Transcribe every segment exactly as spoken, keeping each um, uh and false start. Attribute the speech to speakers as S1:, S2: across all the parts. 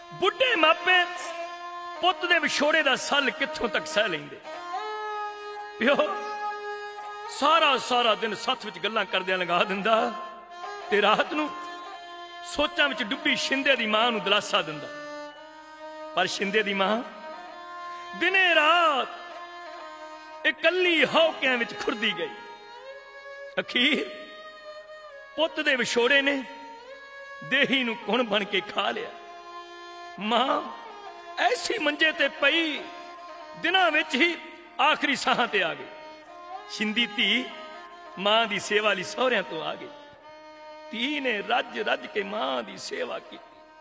S1: बुढ़े मापे पुत दे विछोड़े दा सल कित्थों तक सह लेंदे। प्यो सारा सारा दिन सत्थ विच गल्लां करदियां लगा दिंदा ते रात नूं सोचां विच डुब्बी शिंदे दी मां नूं दिलासा दिंदा। पर शिंदे दी मां दिने रात इकल्ली हौकियां विच खुरदी गई। अखीर पुत दे विछोड़े ने देही नूं कुण बन के खा लिया। मां ऐसी मंजे ते पई दिनां विच ही आखिरी साहां ते आ गई। शिंदी धी मां दी सेवा लई सहुरियां तो आ गई। धी ने रज रज के मां दी सेवा की।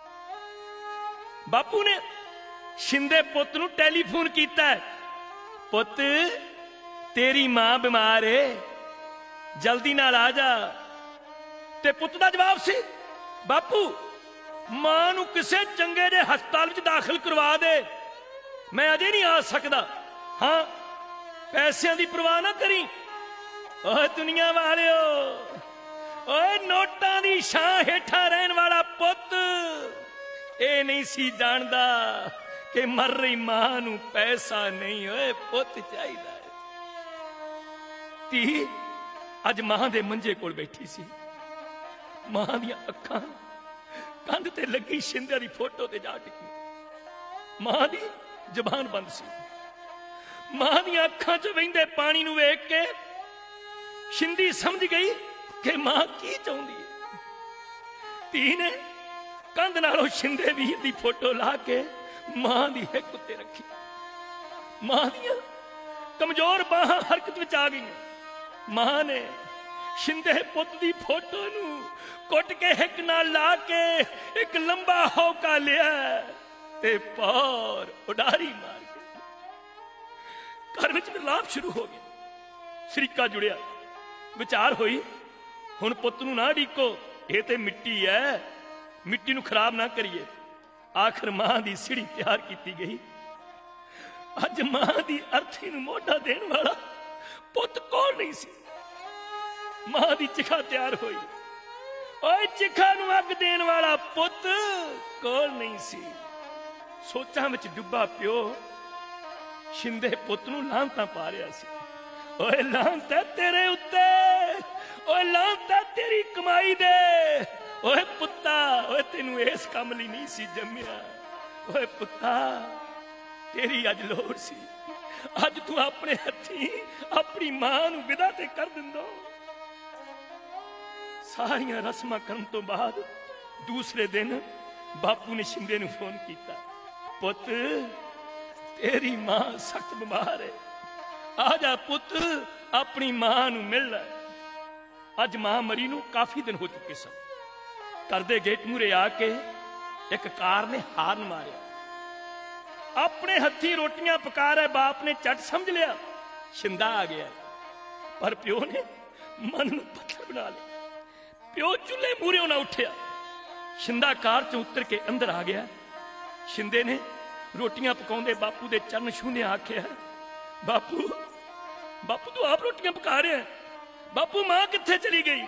S1: बापू ने शिंदे पुत नूं टेलीफोन कीता, पुत तेरी मां बीमार है, जल्दी नाल आ जा। ते पुत दा जवाब सी, बापू मां नूं किसे चंगे जे हस्पताल विच दाखिल करवा दे, मैं अजे नहीं आ सकदा। हाँ पैसियां दी परवाह ना करी। ओए दुनिया वालिओ, ओए नोटां दी छां हेठां रहन वाला पुत ए नहीं सी जानदा कि मर रही मां नूं पैसा नहीं, ओए पुत चाहिदा है। धी अज मां दे मंजे कोल बैठी सी। मां दियां अखां कंध ते लगी शिंदे दी फोटो ते जा टिकी। मां दी जबान बंद सी। मां दी अखां च वहिंदे पानी नूं वेख के शिंदी समझ गई कि मां की चाहुंदी है। धी ने कंध नालों शिंदे वीर दी फोटो ला के मां दी हिक उत्ते रखी। मां दियां कमजोर बाहां हरकत विच आ गईयां। मां ने शिंदे पुत दी फोटो नूं कुट के हिक नाल ला के एक लंबा हौका लिया ते पार उडारी मार के घर विच मिलाप शुरू हो गया। सरीका जुड़िया, विचार होई हुण पुत नूं ना डीको, ये ते मिट्टी है, मिट्टी नूं खराब ना करिए। आखिर मां दी सीढ़ी तैयार की गई। अज मां दी अर्थी नूं मोढा देण वाला पुत कोल नहीं सी। मां दी चिखा तैयार होई, ओए चिखा नूं अग देण वाला पुत कोल नहीं सी। सोचां विच डुब्बा प्यो शिंदे पुत नूं लांतां पा रिहा सी। ओए लांत है तेरे उत्ते, ओए लांत है तेरी कमाई दे। ओए पुत्ता, ओए तेनू इस काम लई नहीं सी जम्मिया। ओए पुत्ता तेरी अज लोड़ सी, अज तू अपने हथी अपनी मां नूं विदा ते कर दिंदा। सारियां रस्मां करन तो बाद दूसरे दिन बापू ने शिंदे नूं फोन कीता, पुत तेरी मां सख्त बीमार है, आ जा पुत अपनी मां नूं मिल ले। अज मां मरी नूं काफी दिन हो चुके सन। घर दे गेट मूरे आके एक कार ने हार्न मारिया। अपने हथी रोटियां पका रहे बाप ने झट समझ लिया शिंदा आ गया। पर प्यो ने मन नूं पत्थर बना लिया। प्यो चूल्हे मूरे ना उठिया। शिंदा कार चों उतर के अंदर आ गया। शिंदे ने रोटियां पकाउंदे बापू दे चरण छूंदे आख्या, बापू बापू तू आप रोटियां पका रहे हैं, बापू मां कित्थे चली गई?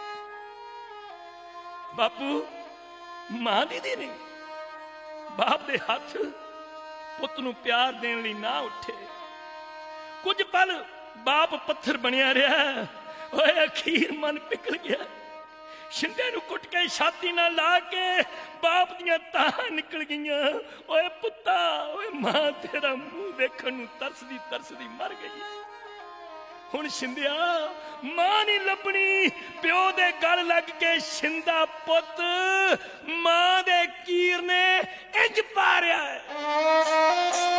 S1: बापू मां दीदी नहीं। बाप दे हाथ पुत नूं प्यार देण लई ना उठे। कुछ पल बाप पत्थर बनिया रहा। ओए अखीर मन पिघल गया। शिंदे नूं कुट के छाती नाल ला के बाप दियां ताहां निकल गईयां। ओए पुत्ता, ओए मां तेरा मुंह वेखण नूं तरसदी तरसदी मर गई। हुण शिंदिया मां नहीं लभनी। प्यो दे गल लग के शिंदा पुत मां दे कीर ने इंज पारिया है।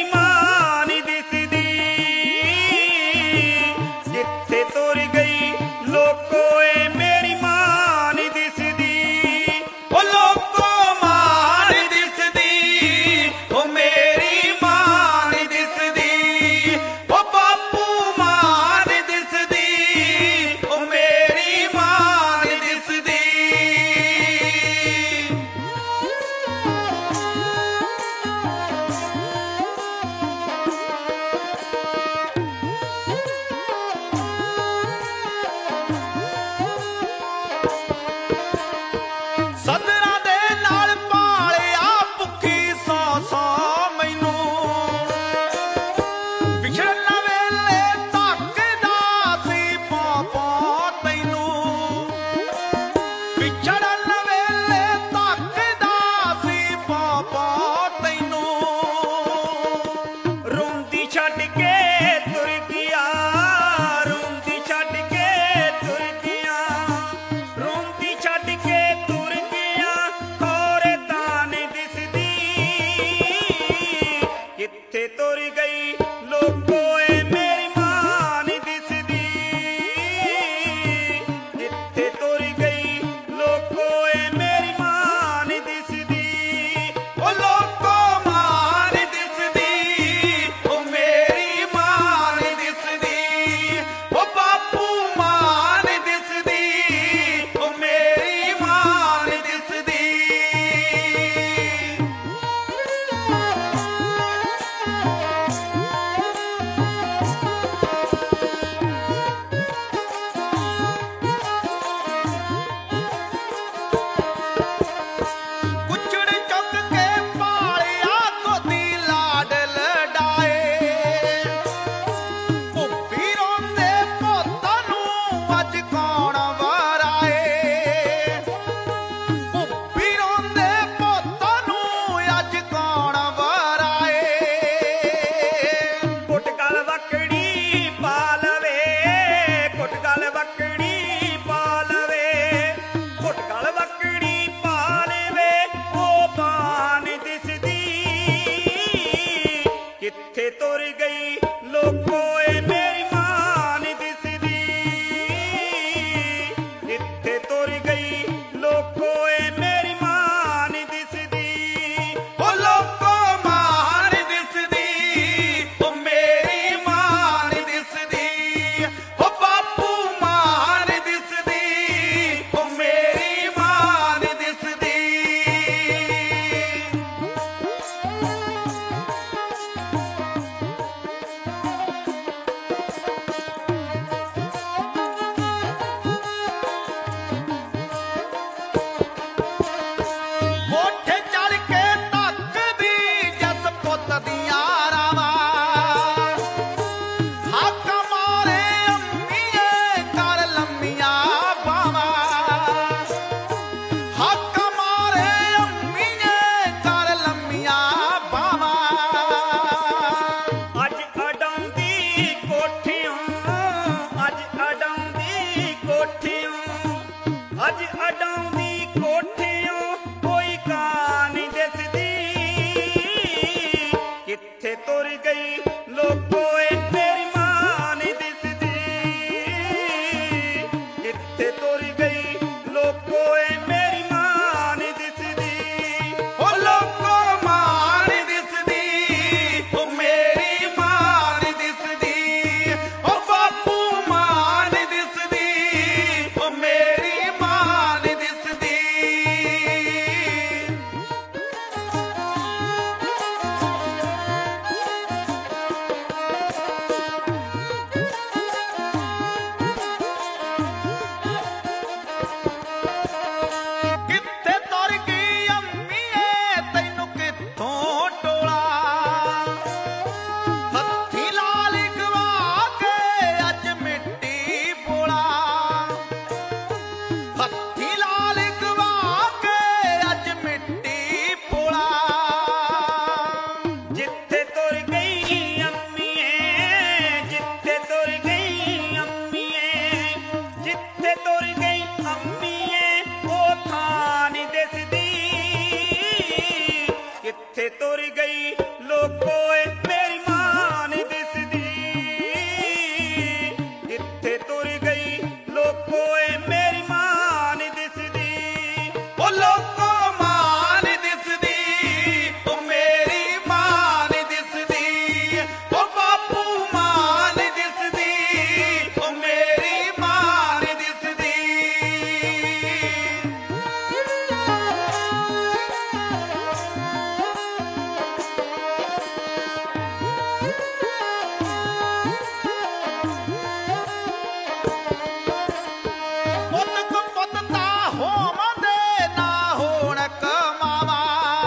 S2: जिथे तुर गई किथे तुर गई लोको ए मेरी मां नी दिसदी, किथे तुर गई लोको ए मेरी मां नी दिसदी। ओ लोको मां नी दिसदी, ओ मेरी मां नी दिसदी, ओ बापू मां नी दिसदी, ओ मेरी मां नी दिसदी। कोठे चढ़ के तकदी जस पुत दियां रावां, हक मारे अम्मीए कर लम्मियां बावां, हक मारे अम्मीए कर लम्मियां बावां। अज अडाउंदी कोठियों, अज अडाउंदी कोठियों, अज अडाउंदी कोठियों कोई कां नी दिसदी, किथे तुर गई लोको ए मेरी मां नी दिसदी, किथे तुर गई लोको ए मेरी मां नी दिसदी। ओ लोको मां नी दिसदी, ओ मेरी मां नी दिसदी, ओ बापू मां नी दिसदी, ओ मेरी मां नी दिसदी। किथे तुर गई अम्मीए तैनू किथों टोला, हत्थी लाल गवा के अज मिट्टी पोला, हत्थी लाल गवा के अज मिट्टी पोला। जिथे तुर गई अम्मीए, जिथे तुर गई अम्मीए, जिथे तुर गई अम्मीए ओ थां नी दिसदी, किथे तुर गई लोको ए मेरी मां नी दिसदी, किथे तुर गई लोको ए मेरी मां नी दिसदी। ओ लोको मां नी दिसदी, ओ मेरी मां नी दिसदी, ओ बापू मां नी दिसदी, ओ मेरी मां नी दिसदी। ਪੁੱਤ ਕੋ ਪੁੱਤ ਤਾਂ ਹੋਵਦੇ ਨਾ ਹੋਣ ਕਮਾਵਾ,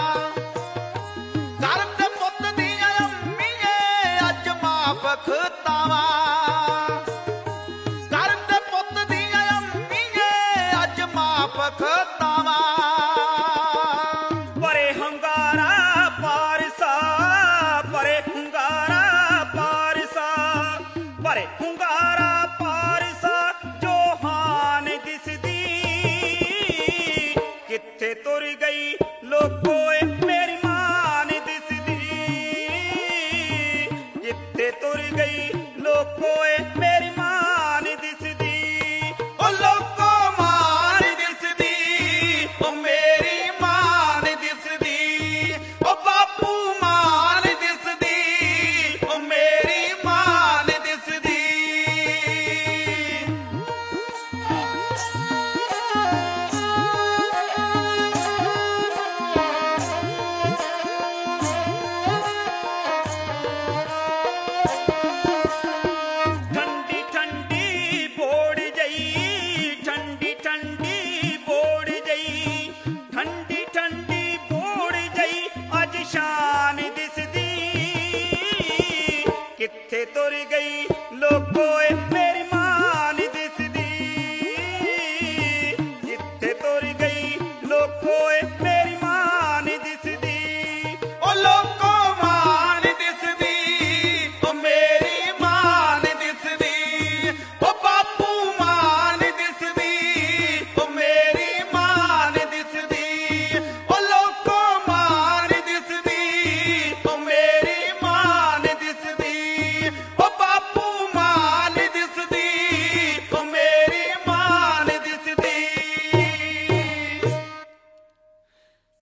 S2: ਘਰ ਦੇ ਪੁੱਤ ਦੀਆਂ ਅੰਮੀਏ ਅੱਜ ਮਾਫ ਖਤਾਵਾ, ਘਰ ਦੇ ਪੁੱਤ ਦੀਆਂ ਅੰਮੀਏ ਅੱਜ ਮਾਫ ਖਤਾਵਾ। ਪਰੇ ਹੰਗਾਰਾ ਪਾਰਸਾ, ਪਰੇ ਹੁੰਗਾਰਾ ਪਾਰਸਾ, ਪਰੇ ਹੁੰਗਾਰਾ ਪਾਰਸਾ ਜੋ ਹਾਂ ਨੀ ਦਿਸਦੀ, ਕਿੱਥੇ ਤੁਰ ਗਈ ਲੋਕੋ ਏ ਮੇਰੀ ਮਾਂ ਨੀ ਦਿਸਦੀ, ਕਿੱਥੇ ਤੁਰ ਗਈ ਲੋਕੋ ਏ ਮੇਰੀ ਮਾਂ ਨੀ ਦਿਸਦੀ। ਓ ਲੋਕੋ ਮਾਂ ਨੀ ਦਿਸਦੀ, ਓ ਮੇਰੀ ਮਾਂ ਨੀ ਦਿਸਦੀ, ਓ ਬਾਪੂ ਮਾਂ ਨੀ ਦਿਸਦੀ, ਓ ਮੇਰੀ ਮਾਂ ਨੀ ਦਿਸਦੀ। ਠੰਡੀ ਠੰਡੀ ਬੋੜ ਜਈ, ਠੰਡੀ ਠੰਡੀ ਬੋੜ ਜਈ, ਠੰਡੀ ਠੰਡੀ ਬੋੜ ਜਈ ਅੱਜ ਸ਼ਾਨ ਦਿਸਦੀ, ਕਿੱਥੇ ਤੁਰ ਗਈ ਲੋਕੋ